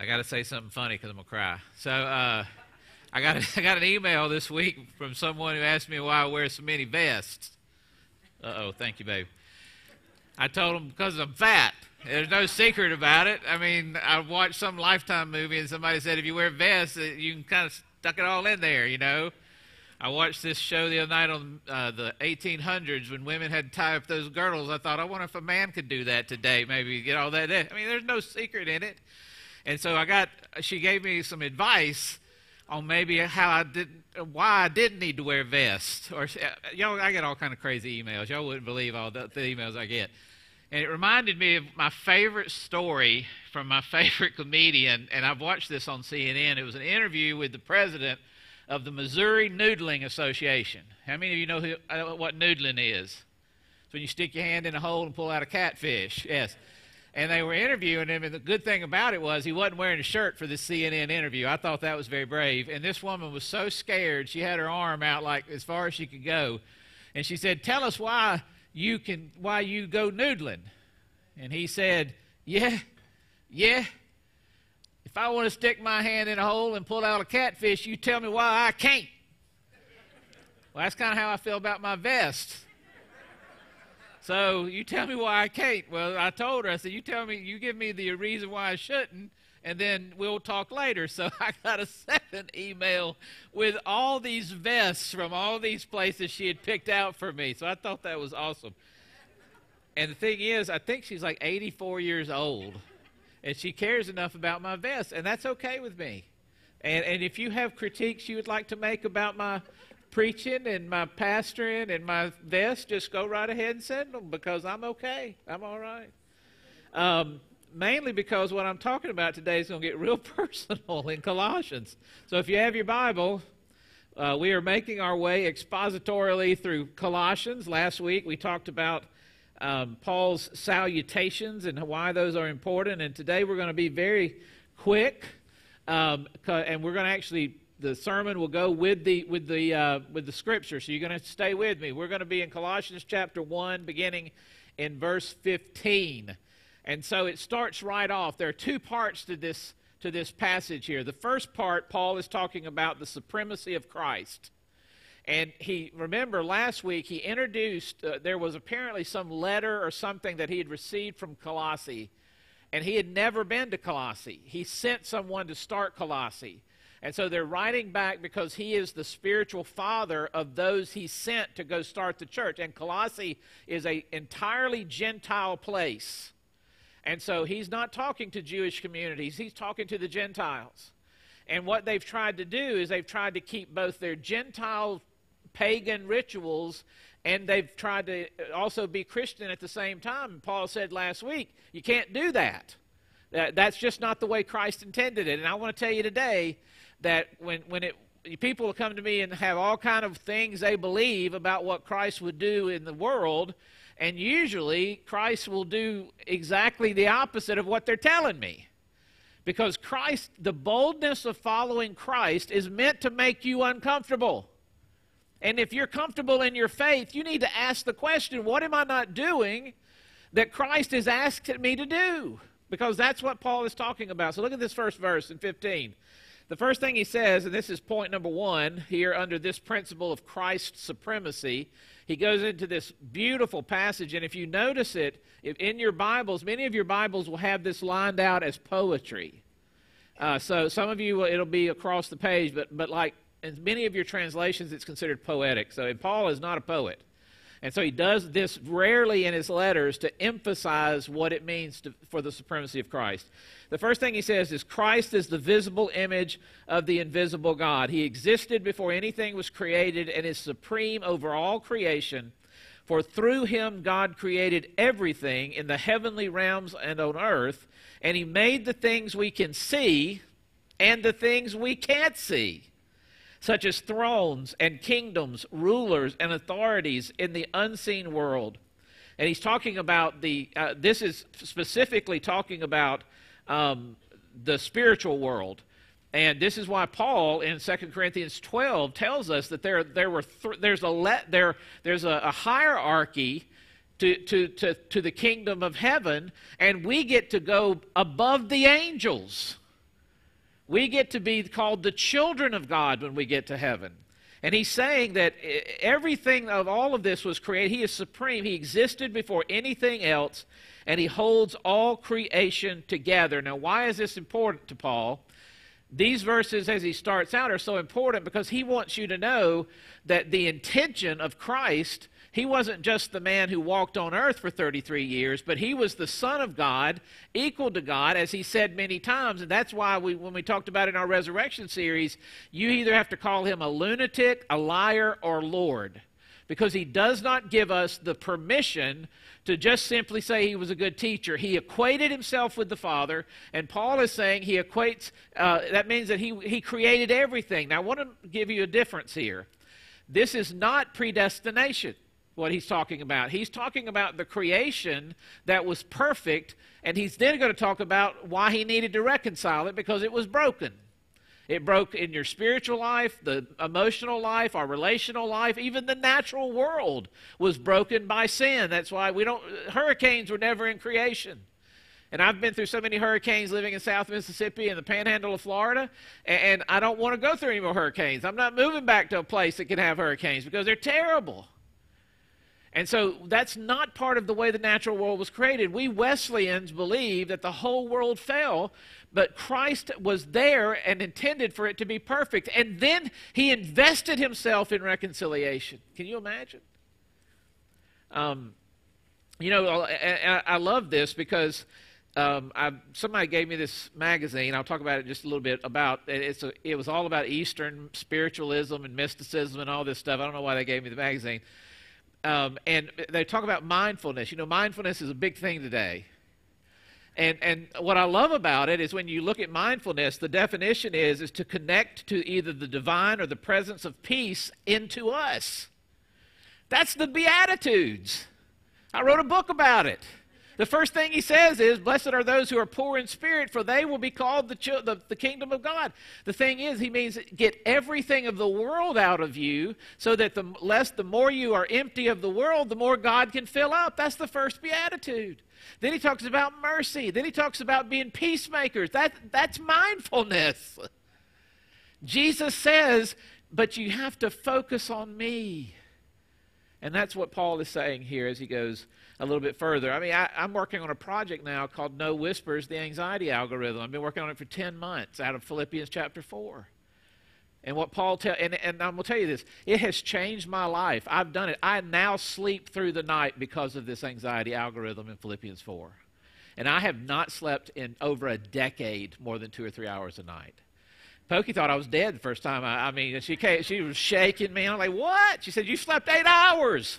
I got to say something funny because I'm going to cry. So I got an email this week from someone who asked me why I wear so many vests. Uh-oh, thank you, babe. I told them because I'm fat. There's no secret about it. I mean, I watched some Lifetime movie and somebody said if you wear vests, you can kind of stuck it all in there, you know. I watched this show the other night on the 1800s when women had to tie up those girdles. I thought, I wonder if a man could do that today, maybe get all that in. I mean, there's no secret in it. And so she gave me some advice on maybe why I didn't need to wear vests. Or, y'all, I get all kind of crazy emails. Y'all wouldn't believe all the emails I get. And it reminded me of my favorite story from my favorite comedian, and I've watched this on CNN. It was an interview with the president of the Missouri Noodling Association. How many of you know what noodling is? It's when you stick your hand in a hole and pull out a catfish. Yes. And they were interviewing him, and the good thing about it was he wasn't wearing a shirt for this CNN interview. I thought that was very brave. And this woman was so scared, she had her arm out like as far as she could go. And she said, tell us why you go noodling. And he said, yeah. If I want to stick my hand in a hole and pull out a catfish, you tell me why I can't. Well, that's kind of how I feel about my vest. So you tell me why I can't. Well, I told her, I said, you give me the reason why I shouldn't, and then we'll talk later. So I got a second email with all these vests from all these places she had picked out for me. So I thought that was awesome. And the thing is, I think she's like 84 years old, and she cares enough about my vest, and that's okay with me. And if you have critiques you would like to make about my preaching and my pastoring and my vest, just go right ahead and send them, because I'm okay. I'm all right. Mainly because what I'm talking about today is going to get real personal in Colossians. So if you have your Bible, we are making our way expositorily through Colossians. Last week we talked about Paul's salutations and why those are important, and today we're going to be very quick, and we're going to actually, the sermon will go with the scripture, so you're going to stay with me. We're going to be in Colossians chapter 1, beginning in verse 15. And so it starts right off. There are two parts to this passage here. The first part, Paul is talking about the supremacy of Christ. And remember last week he introduced, there was apparently some letter or something that he had received from Colossae, and he had never been to Colossae. He sent someone to start Colossae. And so they're writing back because he is the spiritual father of those he sent to go start the church. And Colossae is an entirely Gentile place. And so he's not talking to Jewish communities, he's talking to the Gentiles. And what they've tried to do is they've tried to keep both their Gentile pagan rituals, and they've tried to also be Christian at the same time. And Paul said last week, you can't do that. That's just not the way Christ intended it. And I want to tell you today that people will come to me and have all kind of things they believe about what Christ would do in the world, and usually Christ will do exactly the opposite of what they're telling me. Because Christ, the boldness of following Christ is meant to make you uncomfortable. And if you're comfortable in your faith, you need to ask the question, what am I not doing that Christ has asked me to do? Because that's what Paul is talking about. So look at this first verse in 15. The first thing he says, and this is point number 1 here under this principle of Christ's supremacy, he goes into this beautiful passage, and if you notice it, in your Bibles, many of your Bibles will have this lined out as poetry. So some of you, it'll be across the page, but like in many of your translations, it's considered poetic. So Paul is not a poet. And so he does this rarely in his letters to emphasize what it means for the supremacy of Christ. The first thing he says is, Christ is the visible image of the invisible God. He existed before anything was created and is supreme over all creation. For through him God created everything in the heavenly realms and on earth, and he made the things we can see and the things we can't see, such as thrones and kingdoms, rulers and authorities in the unseen world. And he's talking about this is specifically talking about the spiritual world. And this is why Paul in 2 Corinthians 12 tells us that there's a hierarchy to the kingdom of heaven, and we get to go above the angels. We get to be called the children of God when we get to heaven. And he's saying that everything of all of this was created. He is supreme. He existed before anything else, and he holds all creation together. Now, why is this important to Paul? These verses, as he starts out, are so important because he wants you to know that the intention of Christ, he wasn't just the man who walked on earth for 33 years, but he was the Son of God, equal to God, as he said many times. And that's why when we talked about it in our resurrection series, you either have to call him a lunatic, a liar, or Lord, because he does not give us the permission to just simply say he was a good teacher. He equated himself with the Father, and Paul is saying he equates, that means that he created everything. Now, I want to give you a difference here. This is not predestination, what he's talking about. He's talking about the creation that was perfect, and he's then going to talk about why he needed to reconcile it, because it was broken. It broke in your spiritual life, the emotional life, our relational life, even the natural world was broken by sin. That's why hurricanes were never in creation. And I've been through so many hurricanes living in South Mississippi and the panhandle of Florida, and I don't want to go through any more hurricanes. I'm not moving back to a place that can have hurricanes because they're terrible. And so that's not part of the way the natural world was created. We Wesleyans believe that the whole world fell, but Christ was there and intended for it to be perfect. And then he invested himself in reconciliation. Can you imagine? I love this because somebody gave me this magazine. I'll talk about it just a little bit. It was all about Eastern spiritualism and mysticism and all this stuff. I don't know why they gave me the magazine. And they talk about mindfulness. You know, mindfulness is a big thing today. And what I love about it is when you look at mindfulness, the definition is to connect to either the divine or the presence of peace into us. That's the Beatitudes. I wrote a book about it. The first thing he says is, blessed are those who are poor in spirit, for they will be called the kingdom of God. The thing is, he means get everything of the world out of you so that the more you are empty of the world, the more God can fill up. That's the first beatitude. Then he talks about mercy. Then he talks about being peacemakers. That's mindfulness. Jesus says, but you have to focus on me. And that's what Paul is saying here as he goes a little bit further. I mean, I'm working on a project now called No Whispers, the anxiety algorithm. I've been working on it for 10 months out of Philippians chapter 4. And what Paul and I'm going to tell you this, it has changed my life. I've done it. I now sleep through the night because of this anxiety algorithm in Philippians 4. And I have not slept in over a decade more than 2 or 3 hours a night. Pokey thought I was dead the first time. I mean, she was shaking me. I'm like, what? She said, you slept 8 hours.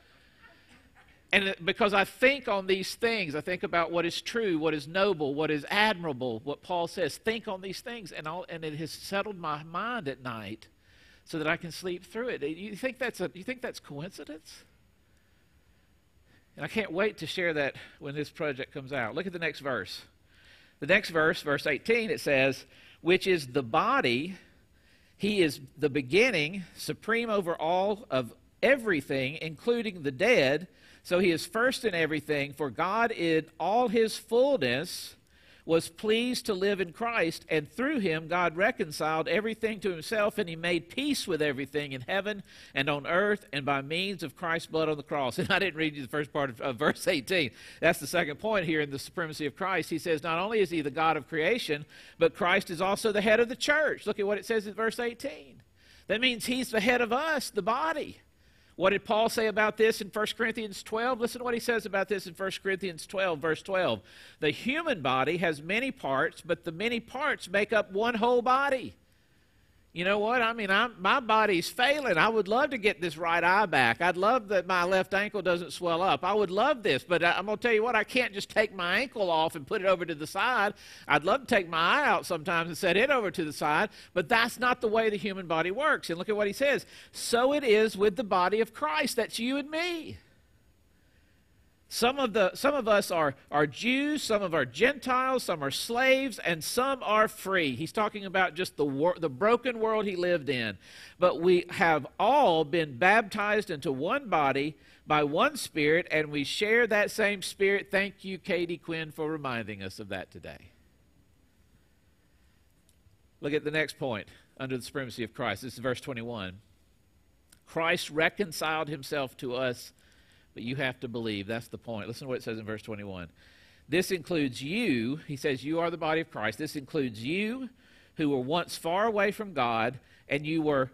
And because I think on these things, I think about what is true, what is noble, what is admirable, what Paul says. Think on these things, and it has settled my mind at night so that I can sleep through it. You think that's coincidence? And I can't wait to share that when this project comes out. Look at the next verse. The next verse, verse 18, it says, which is the body, he is the beginning, supreme over all of everything, including the dead. So he is first in everything, for God in all his fullness was pleased to live in Christ, and through him God reconciled everything to himself, and he made peace with everything in heaven and on earth, and by means of Christ's blood on the cross. And I didn't read you the first part of verse 18. That's the second point here in the supremacy of Christ. He says not only is he the God of creation, but Christ is also the head of the church. Look at what it says in verse 18. That means he's the head of us, the body. What did Paul say about this in 1 Corinthians 12? Listen to what he says about this in 1 Corinthians 12, verse 12. The human body has many parts, but the many parts make up one whole body. You know what? I mean, my body's failing. I would love to get this right eye back. I'd love that my left ankle doesn't swell up. I would love this, but I'm going to tell you what, I can't just take my ankle off and put it over to the side. I'd love to take my eye out sometimes and set it over to the side, but that's not the way the human body works. And look at what he says. So it is with the body of Christ. That's you and me. Some of us are Jews, some of our Gentiles, some are slaves, and some are free. He's talking about just the broken world he lived in. But we have all been baptized into one body by one Spirit, and we share that same Spirit. Thank you, Katie Quinn, for reminding us of that today. Look at the next point under the supremacy of Christ. This is verse 21. Christ reconciled himself to us, but you have to believe. That's the point. Listen to what it says in verse 21. This includes you. He says you are the body of Christ. This includes you who were once far away from God, and you were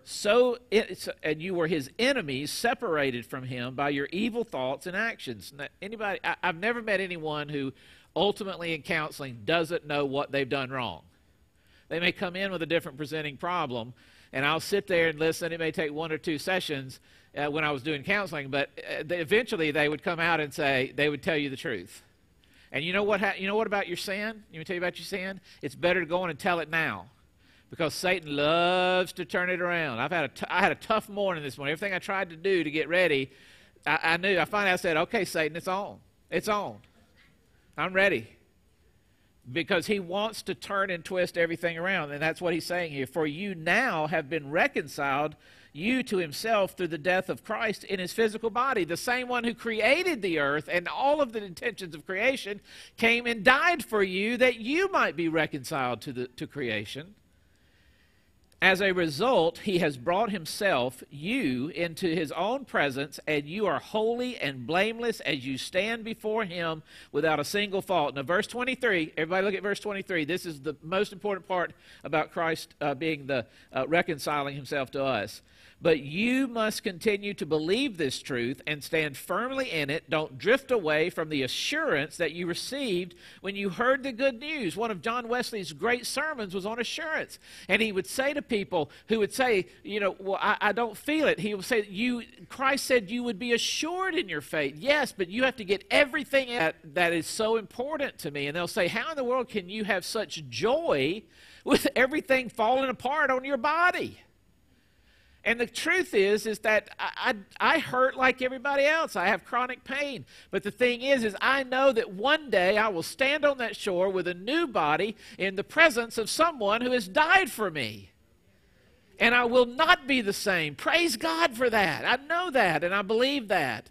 his enemies, separated from him by your evil thoughts and actions. Now, I've never met anyone who ultimately in counseling doesn't know what they've done wrong. They may come in with a different presenting problem, and I'll sit there and listen. It may take 1 or 2 sessions when I was doing counseling, but eventually they would come out and say, they would tell you the truth. And you know what? You know what about your sin? Let me tell you about your sin. It's better to go in and tell it now, because Satan loves to turn it around. I had a tough morning this morning. Everything I tried to do to get ready, I knew. I finally said, "Okay, Satan, it's on. It's on. I'm ready." Because he wants to turn and twist everything around. And that's what he's saying here. For you now have been reconciled, you to himself, through the death of Christ in his physical body. The same one who created the earth and all of the intentions of creation came and died for you, that you might be reconciled to creation. As a result, he has brought himself, you, into his own presence, and you are holy and blameless as you stand before him without a single fault. Now, verse 23, everybody look at verse 23. This is the most important part about Christ being the reconciling himself to us. But you must continue to believe this truth and stand firmly in it. Don't drift away from the assurance that you received when you heard the good news. One of John Wesley's great sermons was on assurance. And he would say to people who would say, well, I don't feel it. He would say, Christ said you would be assured in your faith. Yes, but you have to get everything that is so important to me. And they'll say, how in the world can you have such joy with everything falling apart on your body? And the truth is that I hurt like everybody else. I have chronic pain. But the thing is I know that one day I will stand on that shore with a new body in the presence of someone who has died for me. And I will not be the same. Praise God for that. I know that, and I believe that.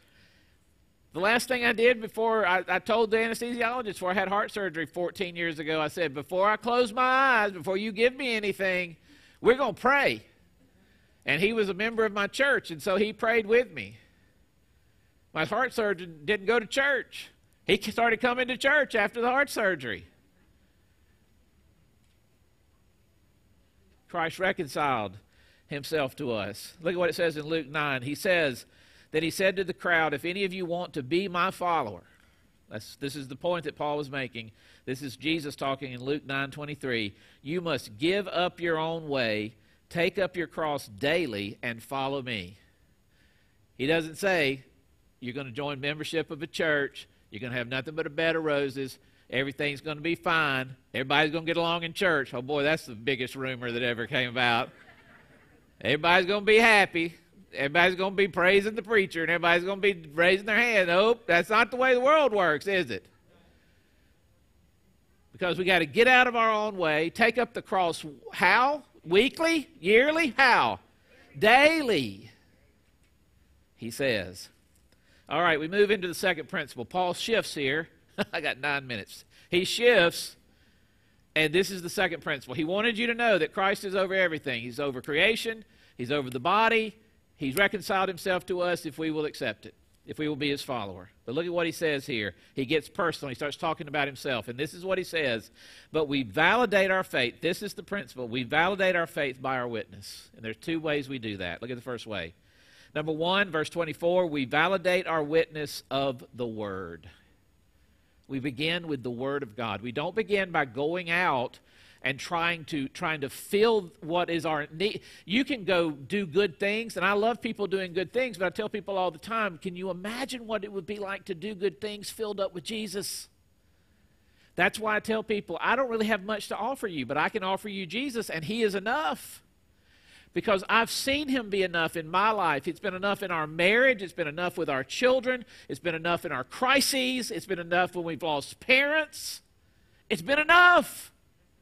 The last thing I did before I told the anesthesiologist before I had heart surgery 14 years ago, I said, before I close my eyes, before you give me anything, we're going to pray. And he was a member of my church, and so he prayed with me. My heart surgeon didn't go to church. He started coming to church after the heart surgery. Christ reconciled himself to us. Look at what it says in Luke 9. He says, then he said to the crowd, if any of you want to be my follower, this is the point that Paul was making. This is Jesus talking in Luke 9:23. You must give up your own way, take up your cross daily, and follow me. He doesn't say you're going to join membership of a church, you're going to have nothing but a bed of roses, everything's going to be fine, everybody's going to get along in church. Oh boy, that's the biggest rumor that ever came about. Everybody's going to be happy. Everybody's going to be praising the preacher, and everybody's going to be raising their hand. Nope, that's not the way the world works, is it? Because we got to get out of our own way, take up the cross. How? Weekly? Yearly? How? Daily, he says. All right, we move into the second principle. Paul shifts here. I got 9 minutes. He shifts, and this is the second principle. He wanted you to know that Christ is over everything. He's over creation. He's over the body. He's reconciled himself to us if we will accept it, if we will be his follower. But look at what he says here. He gets personal. He starts talking about himself. And this is what he says. But we validate our faith. This is the principle. We validate our faith by our witness. And there's 2 ways we do that. Look at the first way. Number 1, verse 24, we validate our witness of the Word. We begin with the Word of God. We don't begin by going out and trying to fill what is our need. You can go do good things, and I love people doing good things, but I tell people all the time, can you imagine what it would be like to do good things filled up with Jesus? That's why I tell people, I don't really have much to offer you, but I can offer you Jesus, and he is enough. Because I've seen him be enough in my life. It's been enough in our marriage. It's been enough with our children. It's been enough in our crises. It's been enough when we've lost parents. It's been enough.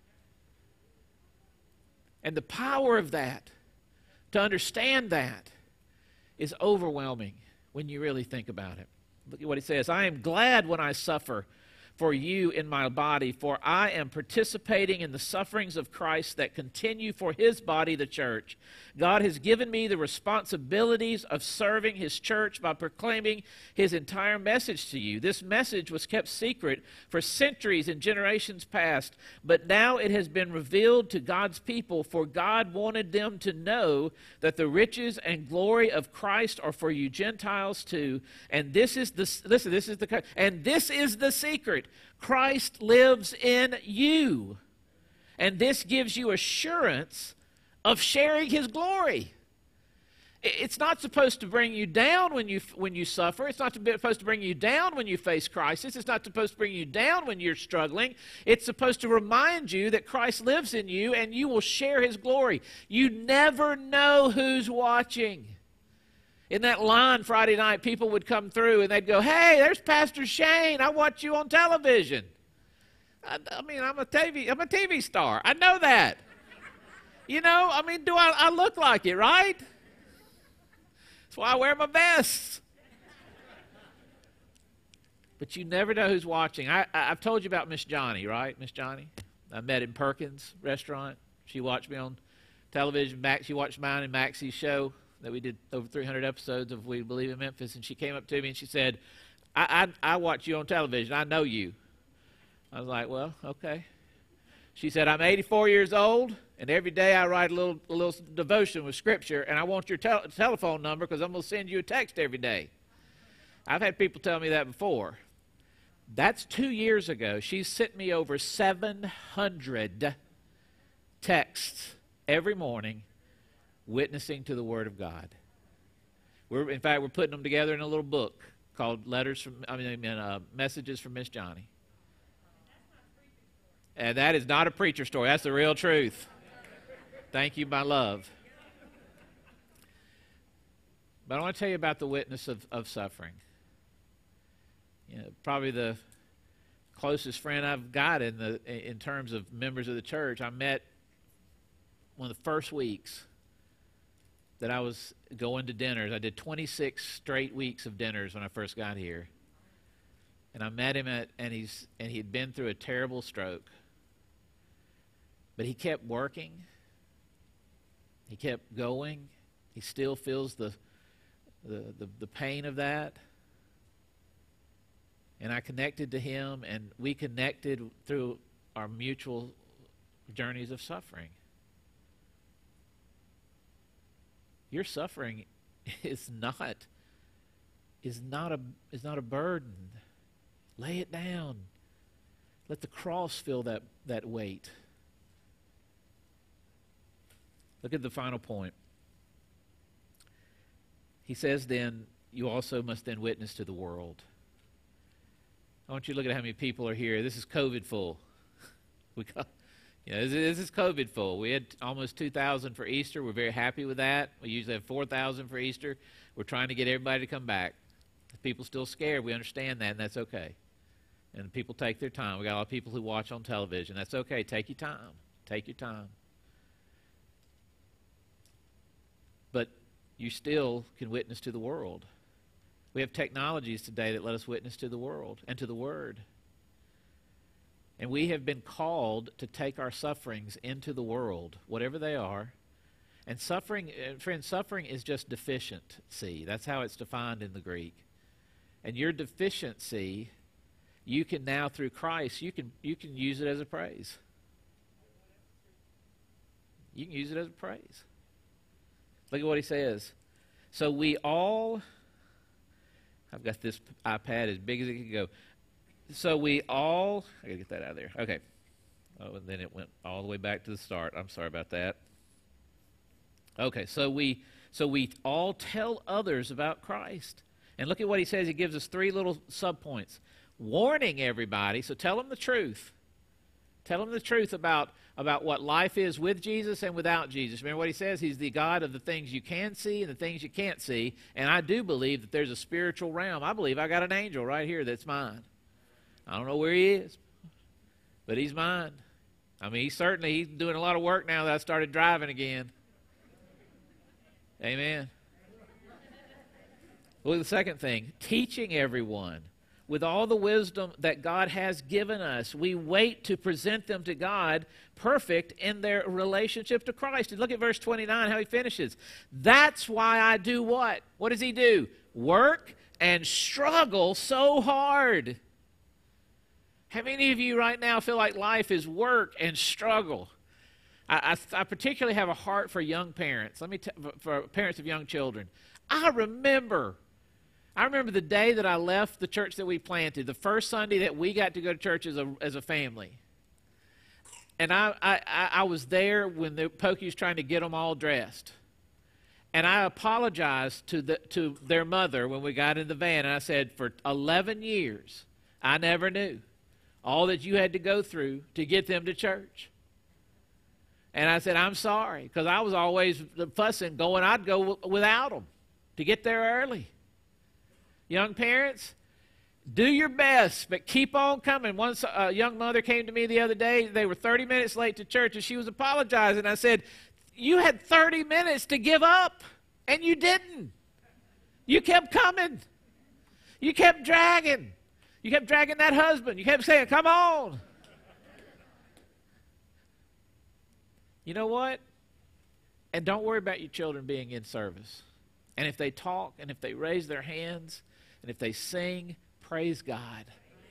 And the power of that, to understand that, is overwhelming when you really think about it. Look at what he says. I am glad when I suffer for you in my body, for I am participating in the sufferings of Christ that continue for his body, the church. God has given me the responsibilities of serving his church by proclaiming his entire message to you. This message was kept secret for centuries and generations past, but now it has been revealed to God's people, for God wanted them to know that the riches and glory of Christ are for you Gentiles too. And this is the secret. Christ lives in you. And this gives you assurance of sharing his glory. It's not supposed to bring you down when you suffer. It's not supposed to bring you down when you face crisis. It's not supposed to bring you down when you're struggling. It's supposed to remind you that Christ lives in you and you will share his glory. You never know who's watching. In that line Friday night, people would come through and they'd go, "Hey, there's Pastor Shane. I watch you on television." I mean, I'm a TV star. I know that. You know, I mean, I look like it, right? That's why I wear my vests. But you never know who's watching. I've told you about Miss Johnny, right? Miss Johnny. I met in Perkins restaurant. She watched me on television. She watched mine and Maxie's show that we did over 300 episodes of We Believe in Memphis, and she came up to me and she said, I watch you on television. I know you. I was like, well, okay. She said, I'm 84 years old, and every day I write a little devotion with Scripture, and I want your telephone number because I'm going to send you a text every day. I've had people tell me that before. That's 2 years ago. She sent me over 700 texts every morning witnessing to the Word of God. In fact, we're putting them together in a little book called Messages from Miss Johnny. And that is not a preacher story. That's the real truth. Thank you, my love. But I want to tell you about the witness of suffering. You know, probably the closest friend I've got in terms of members of the church. I met one of the first weeks that I was going to dinners. I did 26 straight weeks of dinners when I first got here. And I met him and he'd been through a terrible stroke. But he kept working. He kept going. He still feels the pain of that. And I connected to him, and we connected through our mutual journeys of suffering. Your suffering is not a burden. Lay it down. Let the cross feel that weight. Look at the final point. He says then, you also must then witness to the world. I want you to look at how many people are here. This is COVID full. This is COVID full. We had almost 2,000 for Easter. We're very happy with that. We usually have 4,000 for Easter. We're trying to get everybody to come back. If people still scared, we understand that, and that's okay. And people take their time. We got a lot of people who watch on television. That's okay. Take your time. Take your time. But you still can witness to the world. We have technologies today that let us witness to the world and to the Word. And we have been called to take our sufferings into the world, whatever they are. And suffering, friends, suffering is just deficiency. That's how it's defined in the Greek. And your deficiency, you can now, through Christ, you can use it as a praise. You can use it as a praise. Look at what he says. So we all, I've got this iPad as big as it can go. So we all, I got to get that out of there. Okay. Oh, and then it went all the way back to the start. I'm sorry about that. Okay, so we all tell others about Christ. And look at what he says. He gives us 3 little subpoints. Warning everybody, so tell them the truth. Tell them the truth about what life is with Jesus and without Jesus. Remember what he says? He's the God of the things you can see and the things you can't see. And I do believe that there's a spiritual realm. I believe I got an angel right here that's mine. I don't know where he is, but he's mine. I mean, he's doing a lot of work now that I started driving again. Amen. Look at the second thing. Teaching everyone. with all the wisdom that God has given us. We wait to present them to God perfect in their relationship to Christ. And look at verse 29, how he finishes. That's why I do what? What does he do? Work and struggle so hard. How many of you right now feel like life is work and struggle? I particularly have a heart for young parents. For parents of young children. I remember the day that I left the church that we planted, the first Sunday that we got to go to church as a family. And I was there when the Pokey was trying to get them all dressed. And I apologized to their mother when we got in the van. And I said, for 11 years, I never knew all that you had to go through to get them to church. And I said, I'm sorry, because I was always fussing, I'd go without them to get there early. Young parents, do your best, but keep on coming. Once a young mother came to me the other day. They were 30 minutes late to church, and she was apologizing. I said, you had 30 minutes to give up, and you didn't. You kept coming. You kept dragging. You kept dragging that husband. You kept saying, come on. You know what? And don't worry about your children being in service. And if they talk, and if they raise their hands, and if they sing, praise God.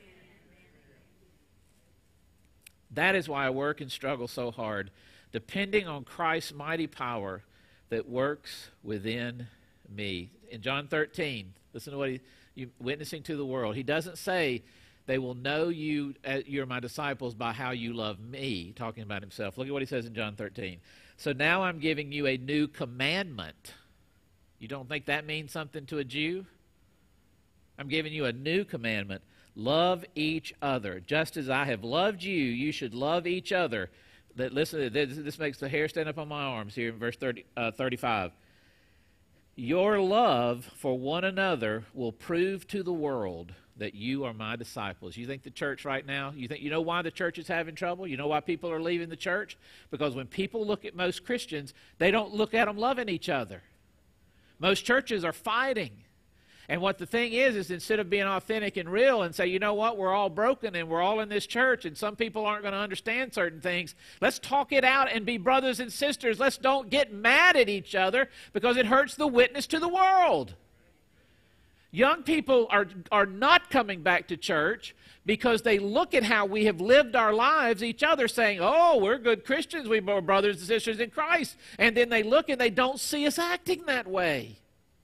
That is why I work and struggle so hard, depending on Christ's mighty power that works within me. In John 13, listen to what he's witnessing to the world. He doesn't say, they will know you're my disciples by how you love me, talking about himself. Look at what he says in John 13. So now I'm giving you a new commandment. You don't think that means something to a Jew? I'm giving you a new commandment. Love each other. Just as I have loved you, you should love each other. Listen, this makes the hair stand up on my arms here in verse 35. Your love for one another will prove to the world that you are my disciples. You think the church right now, you know why the church is having trouble? You know why people are leaving the church? Because when people look at most Christians, they don't look at them loving each other. Most churches are fighting. And what the thing is instead of being authentic and real and say, you know what, we're all broken and we're all in this church and some people aren't going to understand certain things, let's talk it out and be brothers and sisters. Let's don't get mad at each other because it hurts the witness to the world. Young people are not coming back to church because they look at how we have lived our lives, each other saying, oh, we're good Christians, we're brothers and sisters in Christ. And then they look and they don't see us acting that way.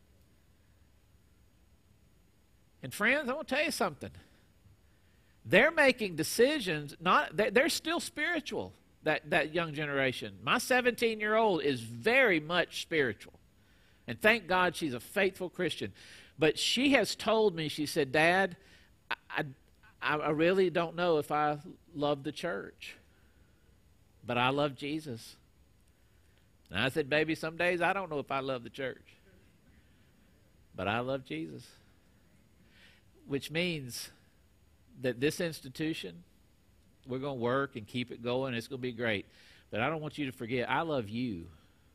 And friends, I want to tell you something. They're making decisions, they're still spiritual, that young generation. My 17-year-old is very much spiritual. And thank God she's a faithful Christian. But she has told me, she said, Dad, I really don't know if I love the church. But I love Jesus. And I said, baby, some days I don't know if I love the church. But I love Jesus. Which means that this institution, we're going to work and keep it going. It's going to be great. But I don't want you to forget, I love you.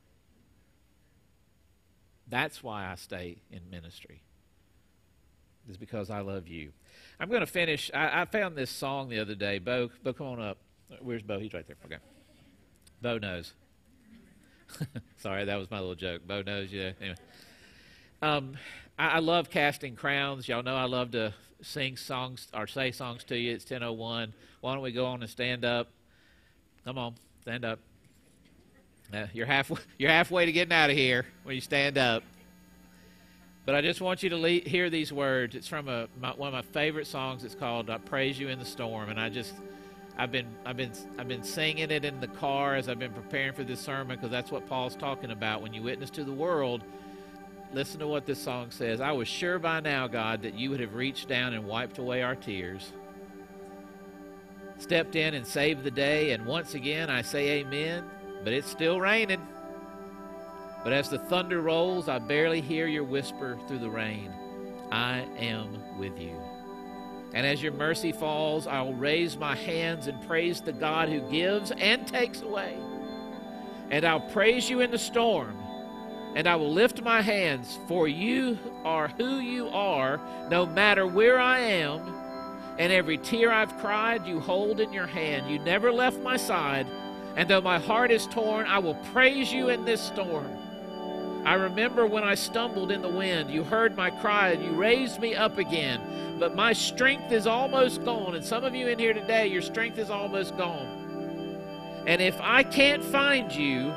That's why I stay in ministry. It's because I love you. I'm going to finish. I found this song the other day. Bo, come on up. Where's Bo? He's right there. Okay. Bo knows. Sorry, that was my little joke. Bo knows, yeah. Anyway. I love casting crowns. Y'all know I love to sing songs or say songs to you. It's 10:01. Why don't we go on and stand up? Come on, stand up. You're halfway to getting out of here when you stand up. But I just want you to hear these words. It's from one of my favorite songs. It's called "I Praise You in the Storm," and I've been singing it in the car as I've been preparing for this sermon because that's what Paul's talking about. When you witness to the world, listen to what this song says. I was sure by now, God, that you would have reached down and wiped away our tears, stepped in and saved the day, and once again I say amen, but it's still raining. But as the thunder rolls, I barely hear your whisper through the rain. I am with you. And as your mercy falls, I'll raise my hands and praise the God who gives and takes away. And I'll praise you in the storm, and I will lift my hands, for you are who you are, no matter where I am. And every tear I've cried, you hold in your hand. You never left my side, and though my heart is torn, I will praise you in this storm. I remember when I stumbled in the wind, you heard my cry, and you raised me up again. But my strength is almost gone, and some of you in here today, your strength is almost gone. And if I can't find you,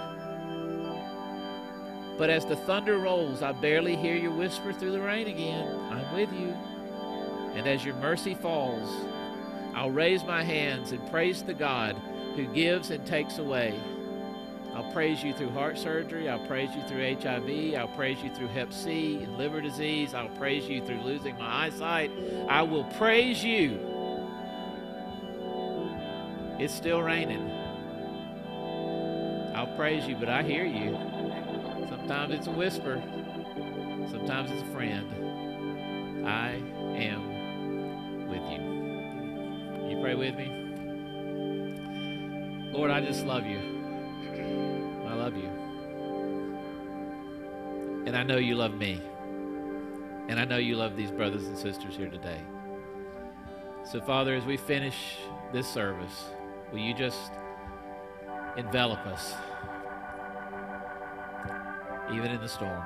but as the thunder rolls, I barely hear your whisper through the rain again, I'm with you. And as your mercy falls, I'll raise my hands and praise the God who gives and takes away. I'll praise you through heart surgery. I'll praise you through HIV. I'll praise you through Hep C and liver disease. I'll praise you through losing my eyesight. I will praise you. It's still raining. I'll praise you, but I hear you. Sometimes it's a whisper. Sometimes it's a friend. I am with you. You pray with me? Lord, I just love you. I love you. And I know you love me. And I know you love these brothers and sisters here today. So, Father, as we finish this service, will you just envelop us, even in the storm?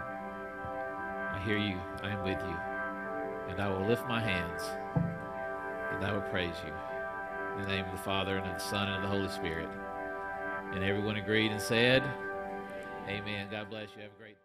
I hear you. I am with you. And I will lift my hands, and I will praise you. In the name of the Father, and of the Son, and of the Holy Spirit. And everyone agreed and said, amen. God bless you. Have a great day.